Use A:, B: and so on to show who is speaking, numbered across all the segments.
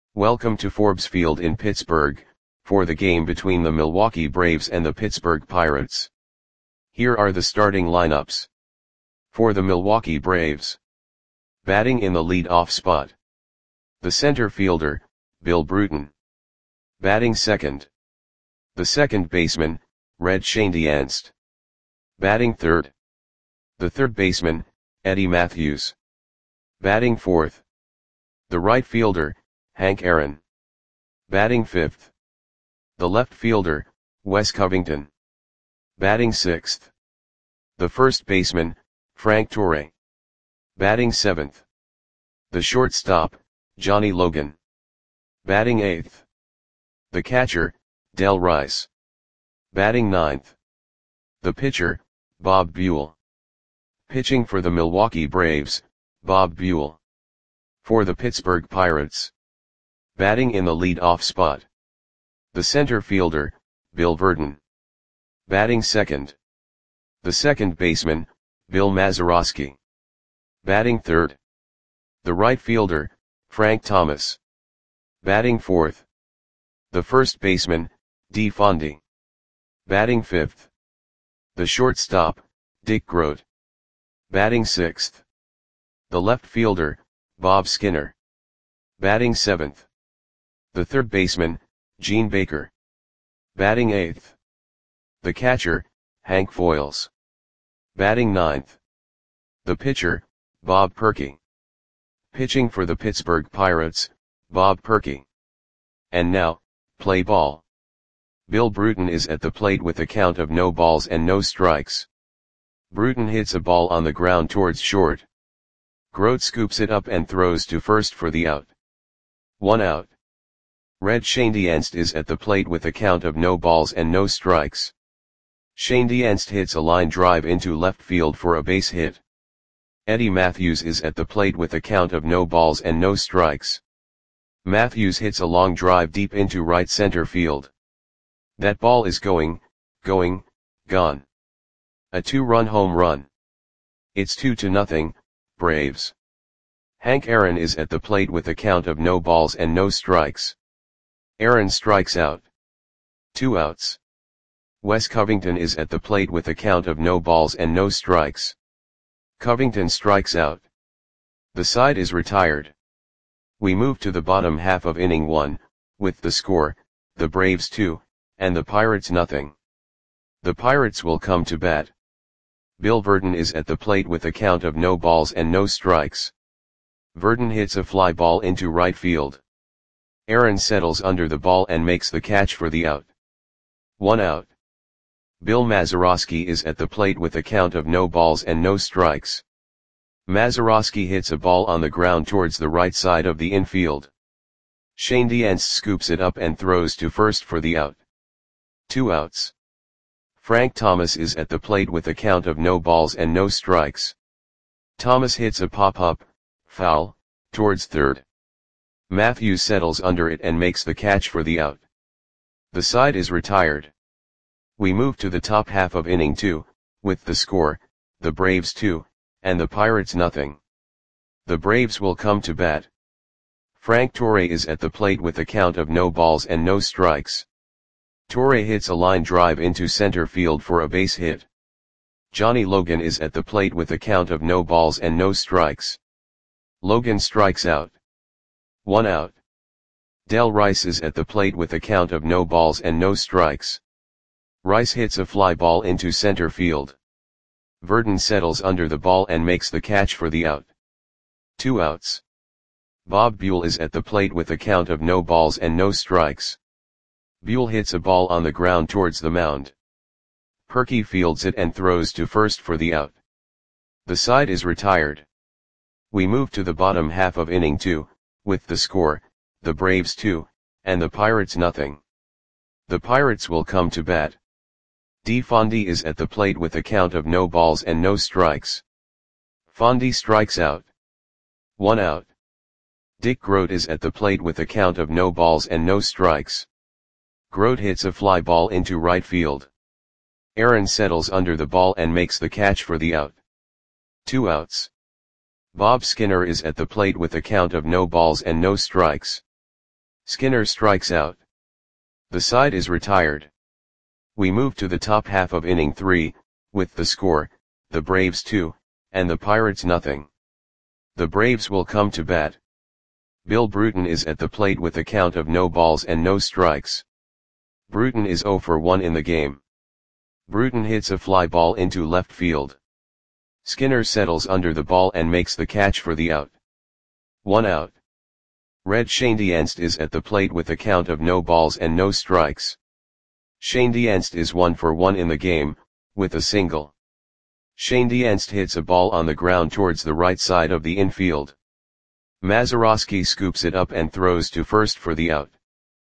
A: Welcome to Forbes Field in Pittsburgh, for the game between the Milwaukee Braves and the Pittsburgh Pirates. Here are the starting lineups. For the Milwaukee Braves. Batting in the lead-off spot. The center fielder, Bill Bruton. Batting second. The second baseman, Red Schoendienst. Batting third. The third baseman, Eddie Mathews. Batting fourth. The right fielder, Hank Aaron. Batting fifth. The left fielder, Wes Covington. Batting sixth. The first baseman, Frank Torre. Batting seventh. The shortstop, Johnny Logan. Batting eighth. The catcher, Del Rice. Batting ninth. The pitcher, Bob Buell. Pitching for the Milwaukee Braves, Bob Buell. For the Pittsburgh Pirates. Batting in the lead-off spot. The center fielder, Bill Virdon. Batting second. The second baseman, Bill Mazeroski. Batting third. The right fielder, Frank Thomas. Batting fourth. The first baseman, Dee Fondy. Batting fifth. The shortstop, Dick Groat. Batting sixth. The left fielder, Bob Skinner. Batting seventh. The third baseman, Gene Baker. Batting eighth. The catcher, Hank Foils. Batting ninth. The pitcher, Bob Purkey. Pitching for the Pittsburgh Pirates, Bob Purkey. And now, play ball. Bill Bruton is at the plate with a count of no balls and no strikes. Bruton hits a ball on the ground towards short. Groat scoops it up and throws to first for the out. 1 out. Red Schoendienst is at the plate with a count of no balls and no strikes. Schoendienst hits a line drive into left field for a base hit. Eddie Mathews is at the plate with a count of no balls and no strikes. Mathews hits a long drive deep into right center field. That ball is gone. A 2-run home run. It's 2-0, Braves. Hank Aaron is at the plate with a count of no balls and no strikes. Aaron strikes out. 2 outs. Wes Covington is at the plate with a count of no balls and no strikes. Covington strikes out. The side is retired. We move to the bottom half of inning 1, with the score, the Braves 2, and the Pirates 0. The Pirates will come to bat. Bill Virdon is at the plate with a count of no balls and no strikes. Virdon hits a fly ball into right field. Aaron settles under the ball and makes the catch for the out. 1 out. Bill Mazeroski is at the plate with a count of no balls and no strikes. Mazeroski hits a ball on the ground towards the right side of the infield. Schoendienst scoops it up and throws to first for the out. 2 outs. Frank Thomas is at the plate with a count of no balls and no strikes. Thomas hits a pop-up, foul, towards third. Mathews settles under it and makes the catch for the out. The side is retired. We move to the top half of inning 2, with the score, the Braves 2, and the Pirates 0. The Braves will come to bat. Frank Torre is at the plate with a count of no balls and no strikes. Torre hits a line drive into center field for a base hit. Johnny Logan is at the plate with a count of no balls and no strikes. Logan strikes out. 1 out. Del Rice is at the plate with a count of no balls and no strikes. Rice hits a fly ball into center field. Virdon settles under the ball and makes the catch for the out. 2 outs. Bob Buell is at the plate with a count of no balls and no strikes. Buell hits a ball on the ground towards the mound. Purkey fields it and throws to first for the out. The side is retired. We move to the bottom half of inning 2, with the score, the Braves 2, and the Pirates 0. The Pirates will come to bat. Dee Fondy is at the plate with a count of no balls and no strikes. Fondy strikes out. 1 out. Dick Groat is at the plate with a count of no balls and no strikes. Groat hits a fly ball into right field. Aaron settles under the ball and makes the catch for the out. 2 outs. Bob Skinner is at the plate with a count of no balls and no strikes. Skinner strikes out. The side is retired. We move to the top half of inning 3, with the score, the Braves 2, and the Pirates nothing. The Braves will come to bat. Bill Bruton is at the plate with a count of no balls and no strikes. Bruton is 0 for 1 in the game. Bruton hits a fly ball into left field. Skinner settles under the ball and makes the catch for the out. 1 out. Red Schoendienst is at the plate with a count of no balls and no strikes. Schoendienst is 1 for 1 in the game, with a single. Schoendienst hits a ball on the ground towards the right side of the infield. Mazeroski scoops it up and throws to first for the out.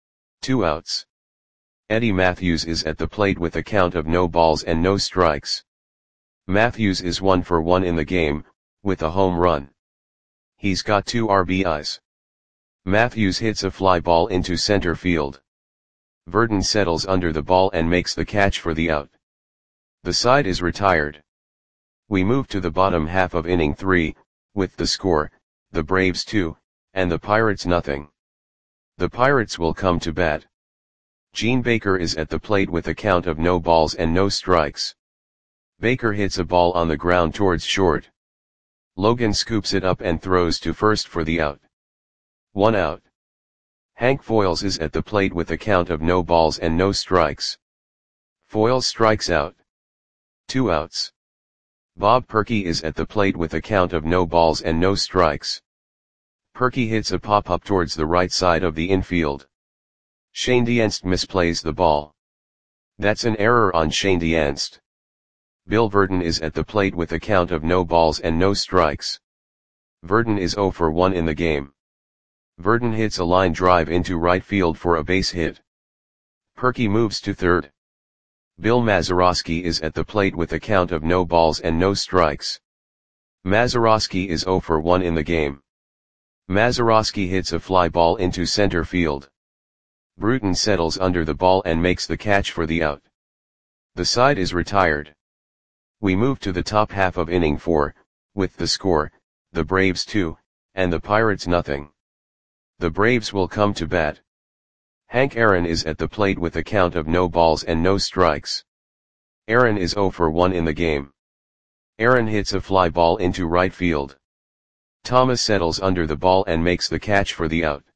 A: 2 outs. Eddie Matthews is at the plate with a count of no balls and no strikes. Matthews is 1 for 1 in the game, with a home run. He's got 2 RBIs. Matthews hits a fly ball into center field. Verdon settles under the ball and makes the catch for the out. The side is retired. We move to the bottom half of inning 3, with the score, the Braves 2, and the Pirates nothing. The Pirates will come to bat. Gene Baker is at the plate with a count of no balls and no strikes. Baker hits a ball on the ground towards short. Logan scoops it up and throws to first for the out. 1 out. Hank Foils is at the plate with a count of no balls and no strikes. Foils strikes out. 2 outs. Bob Perky is at the plate with a count of no balls and no strikes. Perky hits a pop-up towards the right side of the infield. Schoendienst misplays the ball. That's an error on Schoendienst. Bill Verdon is at the plate with a count of no balls and no strikes. Verdon is 0 for 1 in the game. Verdon hits a line drive into right field for a base hit. Perky moves to third. Bill Mazeroski is at the plate with a count of no balls and no strikes. Mazeroski is 0 for 1 in the game. Mazeroski hits a fly ball into center field. Bruton settles under the ball and makes the catch for the out. The side is retired. We move to the top half of inning 4, with the score, the Braves 2, and the Pirates nothing. The Braves will come to bat. Hank Aaron is at the plate with a count of no balls and no strikes. Aaron is 0 for 1 in the game. Aaron hits a fly ball into right field. Thomas settles under the ball and makes the catch for the out.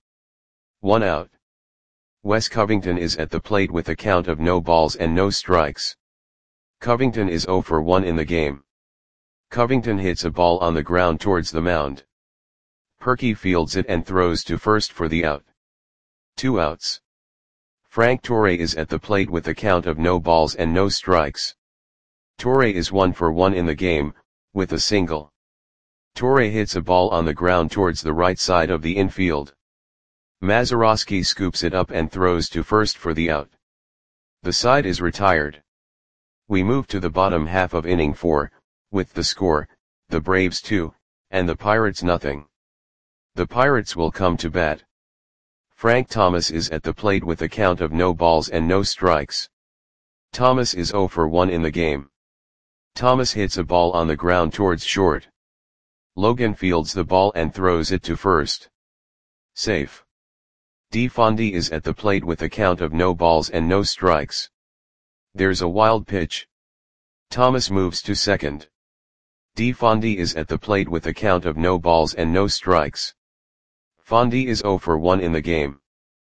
A: 1 out. Wes Covington is at the plate with a count of no balls and no strikes. Covington is 0 for 1 in the game. Covington hits a ball on the ground towards the mound. Perky fields it and throws to first for the out. 2 outs. Frank Torre is at the plate with a count of no balls and no strikes. Torre is 1 for 1 in the game, with a single. Torre hits a ball on the ground towards the right side of the infield. Mazeroski scoops it up and throws to first for the out. The side is retired. We move to the bottom half of inning 4, with the score, the Braves 2, and the Pirates nothing. The Pirates will come to bat. Frank Thomas is at the plate with a count of no balls and no strikes. Thomas is 0 for 1 in the game. Thomas hits a ball on the ground towards short. Logan fields the ball and throws it to first. Safe. DeFondy is at the plate with a count of no balls and no strikes. There's a wild pitch. Thomas moves to second. DeFondy is at the plate with a count of no balls and no strikes. Fondy is 0 for 1 in the game.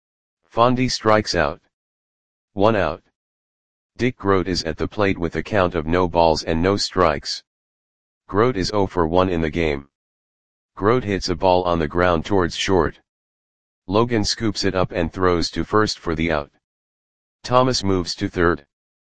A: Fondy strikes out. 1 out. Dick Grote is at the plate with a count of no balls and no strikes. Grote is 0 for 1 in the game. Grote hits a ball on the ground towards short. Logan scoops it up and throws to first for the out. Thomas moves to third.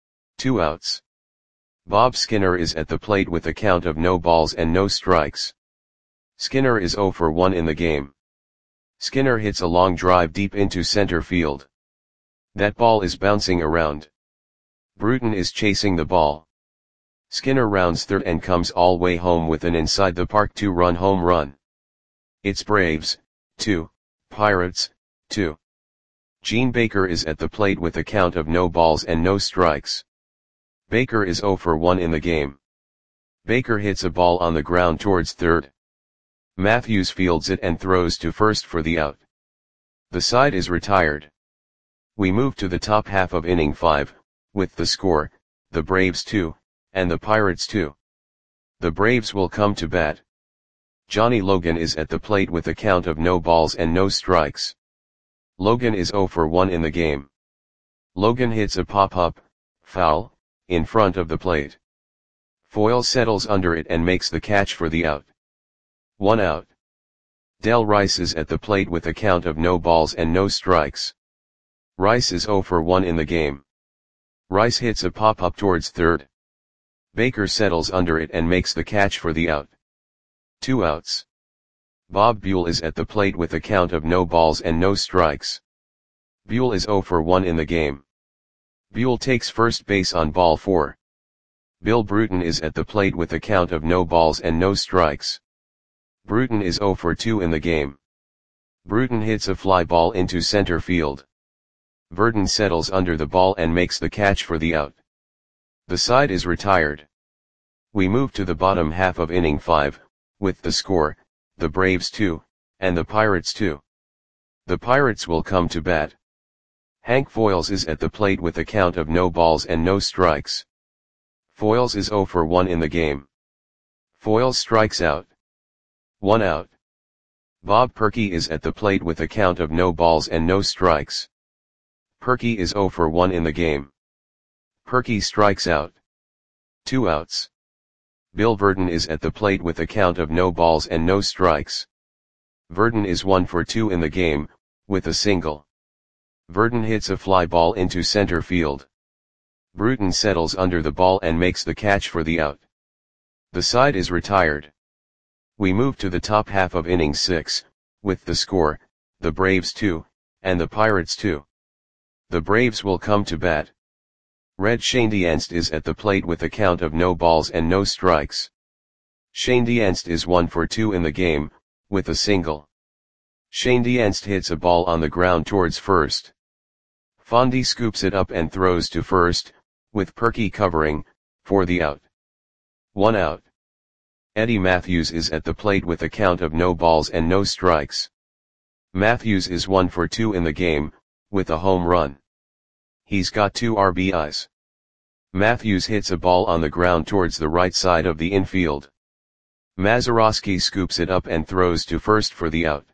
A: 2 outs. Bob Skinner is at the plate with a count of no balls and no strikes. Skinner is 0 for 1 in the game. Skinner hits a long drive deep into center field. That ball is bouncing around. Bruton is chasing the ball. Skinner rounds third and comes all way home with an inside the park 2-run home run. It's Braves 2, Pirates 2. Gene Baker is at the plate with a count of no balls and no strikes. Baker is 0 for 1 in the game. Baker hits a ball on the ground towards third. Matthews fields it and throws to first for the out. The side is retired. We move to the top half of inning 5, with the score, the Braves 2, and the Pirates 2. The Braves will come to bat. Johnny Logan is at the plate with a count of no balls and no strikes. Logan is 0 for 1 in the game. Logan hits a pop-up, foul, in front of the plate. Foyle settles under it and makes the catch for the out. 1 out. Del Rice is at the plate with a count of no balls and no strikes. Rice is 0 for 1 in the game. Rice hits a pop-up towards third. Baker settles under it and makes the catch for the out. 2 outs. Bob Buell is at the plate with a count of no balls and no strikes. Buell is 0 for 1 in the game. Buell takes first base on ball 4. Bill Bruton is at the plate with a count of no balls and no strikes. Bruton is 0 for 2 in the game. Bruton hits a fly ball into center field. Verdon settles under the ball and makes the catch for the out. The side is retired. We move to the bottom half of inning 5, with the score, the Braves 2, and the Pirates 2. The Pirates will come to bat. Hank Foyles is at the plate with a count of no balls and no strikes. Foyles is 0 for 1 in the game. Foyles strikes out. 1 out. Bob Perky is at the plate with a count of no balls and no strikes. Perky is 0 for 1 in the game. Perky strikes out. 2 outs. Bill Verdon is at the plate with a count of no balls and no strikes. Verdon is 1 for 2 in the game, with a single. Verdon hits a fly ball into center field. Bruton settles under the ball and makes the catch for the out. The side is retired. We move to the top half of inning 6, with the score, the Braves 2, and the Pirates 2. The Braves will come to bat. Red Schoendienst is at the plate with a count of no balls and no strikes. Schoendienst is 1 for 2 in the game, with a single. Schoendienst hits a ball on the ground towards first. Fondy scoops it up and throws to first, with Perky covering, for the out. 1 out. Eddie Matthews is at the plate with a count of no balls and no strikes. Matthews is 1 for 2 in the game, with a home run. He's got 2 RBIs. Matthews hits a ball on the ground towards the right side of the infield. Mazeroski scoops it up and throws to first for the out.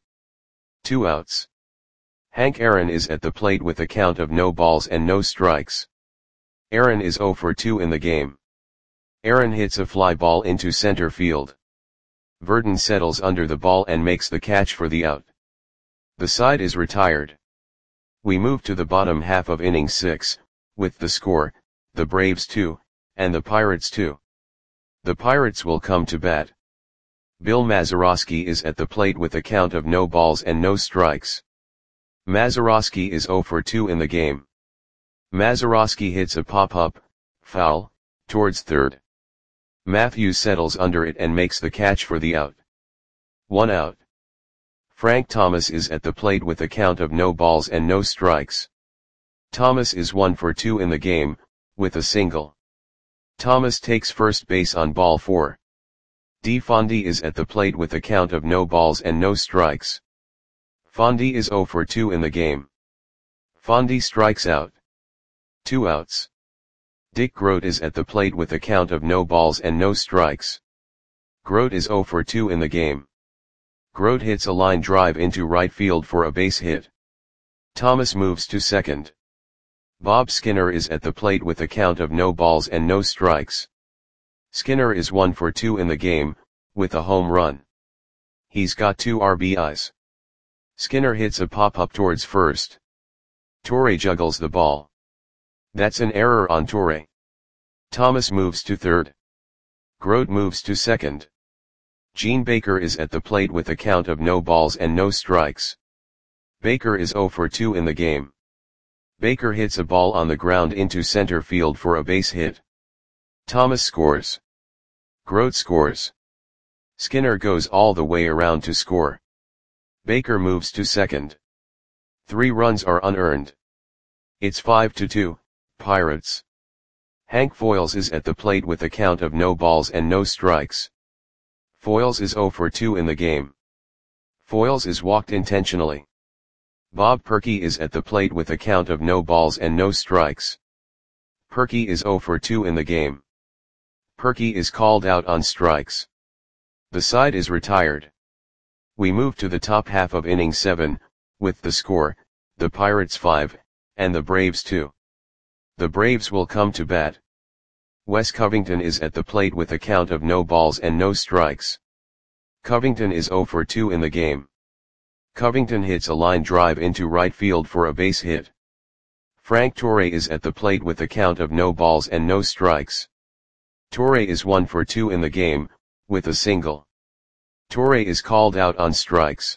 A: 2 outs. Hank Aaron is at the plate with a count of no balls and no strikes. Aaron is 0 for 2 in the game. Aaron hits a fly ball into center field. Verdon settles under the ball and makes the catch for the out. The side is retired. We move to the bottom half of inning 6, with the score, the Braves 2, and the Pirates 2. The Pirates will come to bat. Bill Mazeroski is at the plate with a count of no balls and no strikes. Mazeroski is 0 for 2 in the game. Mazeroski hits a pop-up, foul, towards third. Matthews settles under it and makes the catch for the out. 1 out. Frank Thomas is at the plate with a count of no balls and no strikes. Thomas is 1 for 2 in the game, with a single. Thomas takes first base on ball 4. D. Fondy is at the plate with a count of no balls and no strikes. Fondy is 0 for 2 in the game. Fondy strikes out. 2 outs. Dick Grote is at the plate with a count of no balls and no strikes. Grote is 0 for 2 in the game. Grote hits a line drive into right field for a base hit. Thomas moves to second. Bob Skinner is at the plate with a count of no balls and no strikes. Skinner is 1 for 2 in the game, with a home run. He's got 2 RBIs. Skinner hits a pop-up towards first. Torre juggles the ball. That's an error on Torre. Thomas moves to third. Grote moves to second. Gene Baker is at the plate with a count of no balls and no strikes. Baker is 0 for 2 in the game. Baker hits a ball on the ground into center field for a base hit. Thomas scores. Grote scores. Skinner goes all the way around to score. Baker moves to second. 3 runs are unearned. It's 5-2, Pirates. Hank Foyles is at the plate with a count of no balls and no strikes. Foyles is 0 for 2 in the game. Foyles is walked intentionally. Bob Purkey is at the plate with a count of no balls and no strikes. Purkey is 0 for 2 in the game. Purkey is called out on strikes. The side is retired. We move to the top half of inning 7, with the score, the Pirates 5, and the Braves 2. The Braves will come to bat. Wes Covington is at the plate with a count of no balls and no strikes. Covington is 0 for 2 in the game. Covington hits a line drive into right field for a base hit. Frank Torre is at the plate with a count of no balls and no strikes. Torre is 1 for 2 in the game, with a single. Torre is called out on strikes.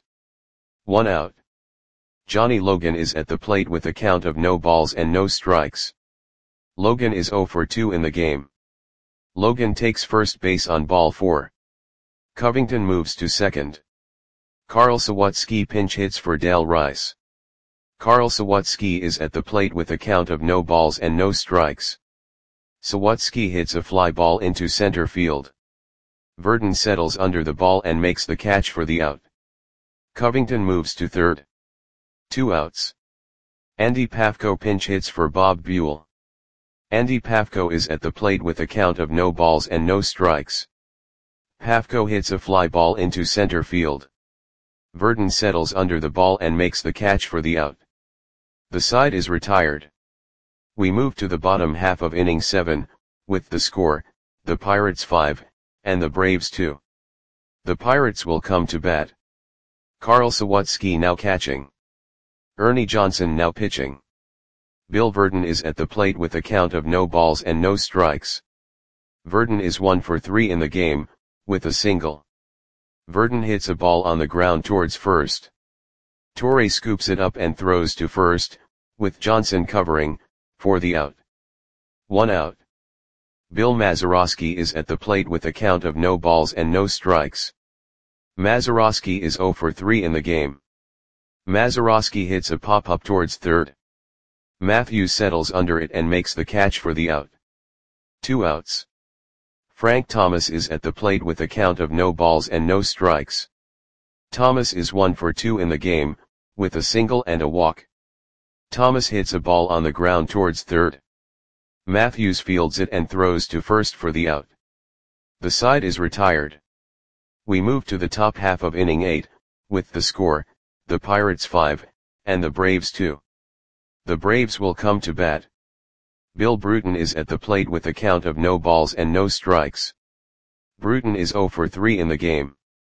A: 1 out. Johnny Logan is at the plate with a count of no balls and no strikes. Logan is 0 for 2 in the game. Logan takes first base on ball 4. Covington moves to second. Carl Sawatsky pinch hits for Dale Rice. Carl Sawatsky is at the plate with a count of no balls and no strikes. Sawatsky hits a fly ball into center field. Verdon settles under the ball and makes the catch for the out. Covington moves to third. 2 outs. Andy Pafko pinch hits for Bob Buell. Andy Pafko is at the plate with a count of no balls and no strikes. Pafko hits a fly ball into center field. Verdon settles under the ball and makes the catch for the out. The side is retired. We move to the bottom half of inning 7, with the score, the Pirates 5, and the Braves 2. The Pirates will come to bat. Carl Sawatsky now catching. Ernie Johnson now pitching. Bill Verdon is at the plate with a count of no balls and no strikes. Verdon is 1 for 3 in the game, with a single. Verdon hits a ball on the ground towards first. Torre scoops it up and throws to first, with Johnson covering, for the out. 1 out. Bill Mazeroski is at the plate with a count of no balls and no strikes. Mazeroski is 0 for 3 in the game. Mazeroski hits a pop-up towards third. Matthews settles under it and makes the catch for the out. 2 outs. Frank Thomas is at the plate with a count of no balls and no strikes. Thomas is 1 for 2 in the game, with a single and a walk. Thomas hits a ball on the ground towards third. Matthews fields it and throws to first for the out. The side is retired. We move to the top half of inning 8, with the score, the Pirates 5, and the Braves 2. The Braves will come to bat. Bill Bruton is at the plate with a count of no balls and no strikes. Bruton is 0 for 3 in the game.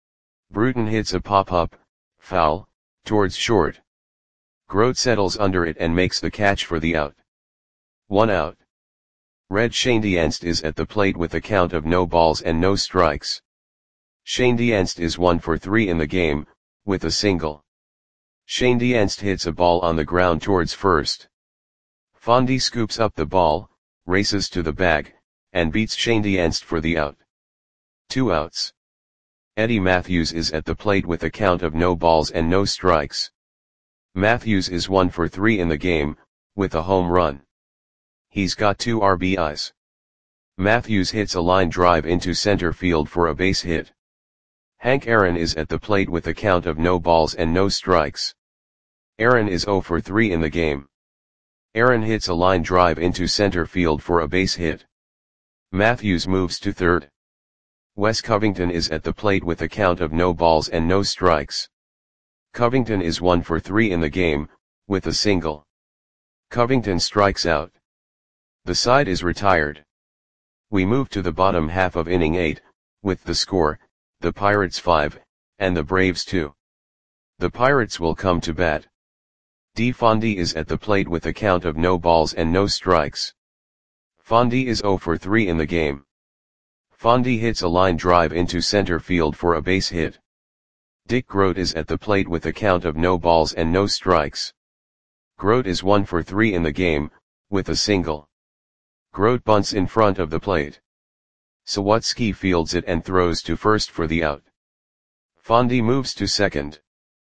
A: Bruton hits a pop-up, foul, towards short. Grote settles under it and makes the catch for the out. 1 out. Red Schoendienst is at the plate with a count of no balls and no strikes. Schoendienst is 1 for 3 in the game, with a single. Schoendienst hits a ball on the ground towards first. Fondy scoops up the ball, races to the bag, and beats Schoendienst for the out. 2 outs. Eddie Matthews is at the plate with a count of no balls and no strikes. Matthews is 1 for 3 in the game, with a home run. He's got 2 RBIs. Matthews hits a line drive into center field for a base hit. Hank Aaron is at the plate with a count of no balls and no strikes. Aaron is 0 for 3 in the game. Aaron hits a line drive into center field for a base hit. Matthews moves to third. Wes Covington is at the plate with a count of no balls and no strikes. Covington is 1 for 3 in the game, with a single. Covington strikes out. The side is retired. We move to the bottom half of inning 8, with the score, the Pirates 5, and the Braves 2. The Pirates will come to bat. D. Fondy is at the plate with a count of no balls and no strikes. Fondy is 0 for 3 in the game. Fondy hits a line drive into center field for a base hit. Dick Grote is at the plate with a count of no balls and no strikes. Grote is 1 for 3 in the game, with a single. Grote bunts in front of the plate. Sawatsky fields it and throws to first for the out. Fondy moves to second.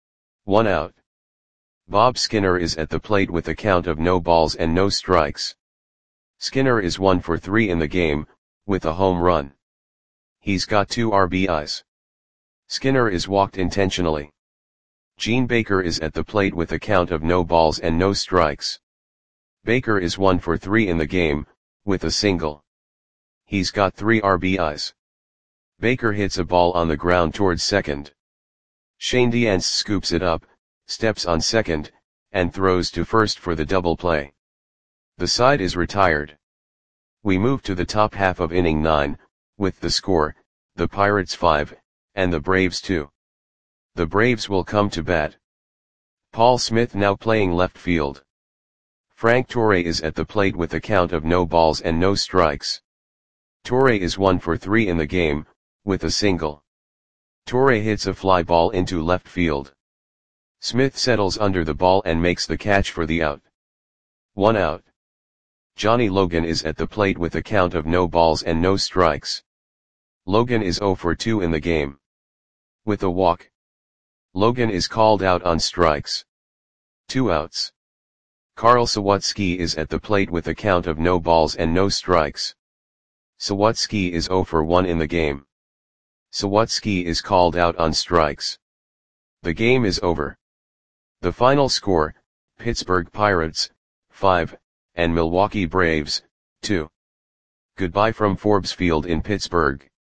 A: 1 out. Bob Skinner is at the plate with a count of no balls and no strikes. Skinner is 1 for 3 in the game, with a home run. He's got 2 RBIs. Skinner is walked intentionally. Gene Baker is at the plate with a count of no balls and no strikes. Baker is 1 for 3 in the game, with a single. He's got 3 RBIs. Baker hits a ball on the ground towards second. Shane Diance scoops it up, steps on second, and throws to first for the double play. The side is retired. We move to the top half of inning 9, with the score, the Pirates 5, and the Braves 2. The Braves will come to bat. Paul Smith now playing left field. Frank Torre is at the plate with a count of no balls and no strikes. Torre is 1 for 3 in the game, with a single. Torre hits a fly ball into left field. Smith settles under the ball and makes the catch for the out. 1 out. Johnny Logan is at the plate with a count of no balls and no strikes. Logan is 0 for 2 in the game. With a walk. Logan is called out on strikes. 2 outs. Carl Sawatsky is at the plate with a count of no balls and no strikes. Sawatsky is 0 for 1 in the game. Sawatsky is called out on strikes. The game is over. The final score, Pittsburgh Pirates, 5, and Milwaukee Braves, 2. Goodbye from Forbes Field in Pittsburgh.